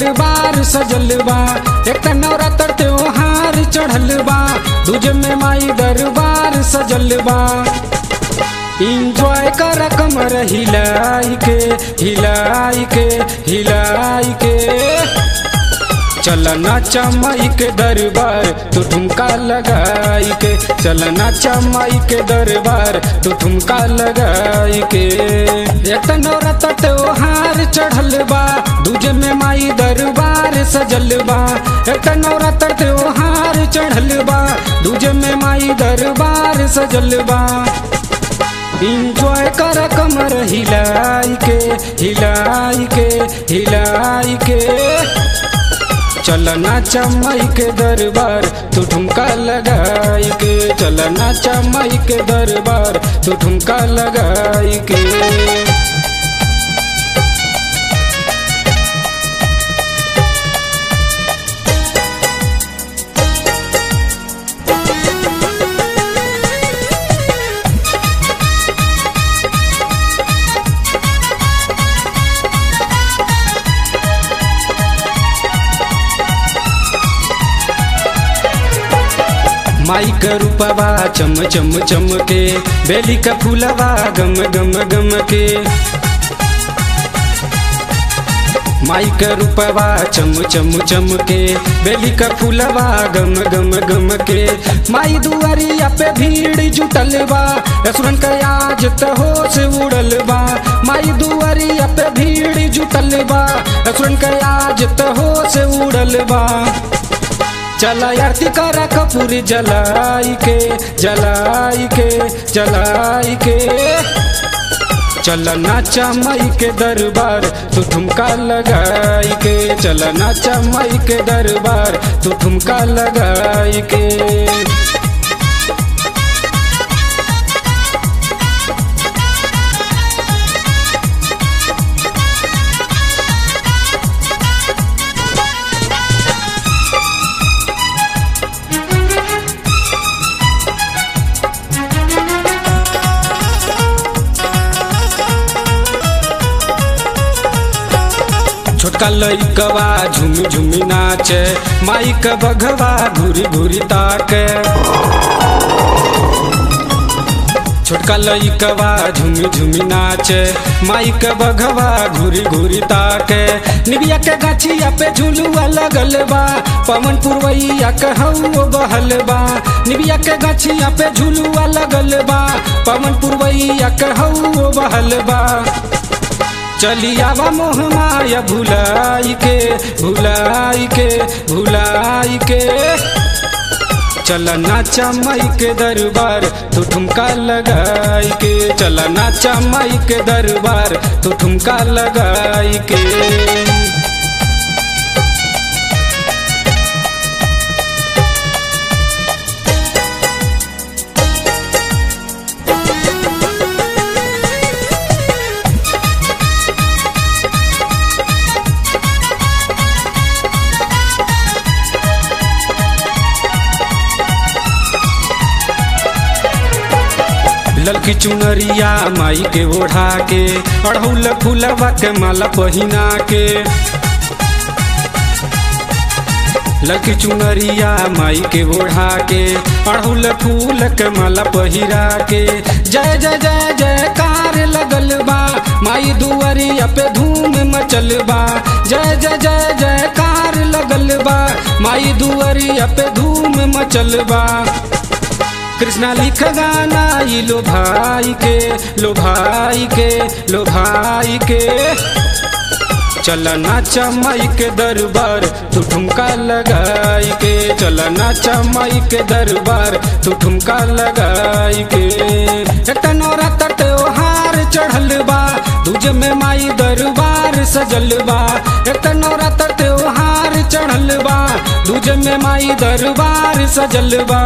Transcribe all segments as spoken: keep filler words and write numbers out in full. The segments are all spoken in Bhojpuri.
दरबार सजल बा। एक नवरात्र त्योहार चढ़ल बा, दूजे में माई दरबार सजल बा। इंजॉय कर कमर हिलाई के हिलाई के हिलाई के, चल नाचा माई के दरबार तू ठुमका लगाई के, चल नाचा माई के दरबार तू ठुमका लगाई के। एक नवरात्र त्योहार चढ़ल बा, दूजे में माई दरबार सजल बा। एक नवरात्र त्योहार चढ़ल बा, दूजे में माई दरबार सजल बा। इंजॉय कर कमर हिलाई के हिलाई के हिलाई के, चल नाचा माई के दरबार तू ठुमका लगाई के, चल नाचा माई के दरबार तू ठुमका लगाई के। माई का रूपवा चम चम चम के, बेली का फूलवा गम गम गम के। माई का रूपवा चम चम चम के, बेली का फूलवा गम गम गम के। माई दुआरिया पे भीड़ जुटल बा, असुरन का आज त होश उड़ल बा। माई दुआरिया पे भीड़ जुटल बा, असुरन का आज त होश उड़ल बा। चला आरती करा कपूर जलाई के जलाई के जलाई के, चल नाचा माई के दरबार तू ठुमका लगाई के, चल नाचा माई के दरबार तू ठुमका लगाई के। छोटका लइकवा झुम झुम नाचे, माई का बघवा घूरी घूरी ताके। छोटका लइकवा झुम झुम नाचे, माई का बघवा घूरी घूरी ताके। निबिया के गाछिया पे झुलुआ लगल बा, पवन पुरवैया कहू बहल बा। निबिया के गाछिया पे झुलुआ लगल बा, पवन पुरवैया कहू बहल बा। चली आवा मोह माया भुलाई के भुलाई के भुलाई के, चल नाचा माई के दरबार तू ठुमका लगाई के, चल नाचा माई के दरबार तू ठुमका लगाई के। ललकी चुनरिया माई के ओढ़ा के, अड़हुल फूलवा के माला पहिना के। ललकी चुनरिया माई के ओढ़ा के, अड़हुल फूल के माला पहिरा के। जय जय जय जयकार लगल बा, माई दुआरिया पे धूम मचल बा। जय जय जय जयकार लगल बा, माई दुआरिया पे धूम मचल बा। कृष्णा लिख गाना ई लो भाई के लो भाई के लो भाई के, चल नाचा माई के दरबार तू ठुमका लगाई के, चल नाचा माई के दरबार तू ठुमका लगाई के। एक नवरात्र त्योहार चढ़ल बा, दूजे में माई दरबार सजल बा। एक नवरात्र त्योहार चढ़ल बा, दूजे में माई दरबार सजल बा।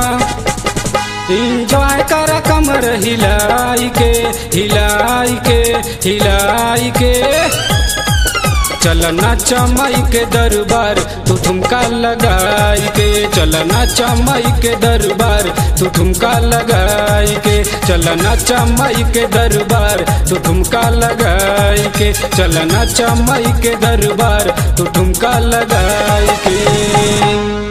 इंजॉय कर कमर हिलाई के हिलाई के हिलाई के, चल नाचा माई के दरबार तू ठुमका लगाई के, चल नाचा माई के दरबार तू ठुमका लगाई के, चल नाचा माई के दरबार तू ठुमका लगाई के, चल नाचा माई के दरबार तू ठुमका लगाई के।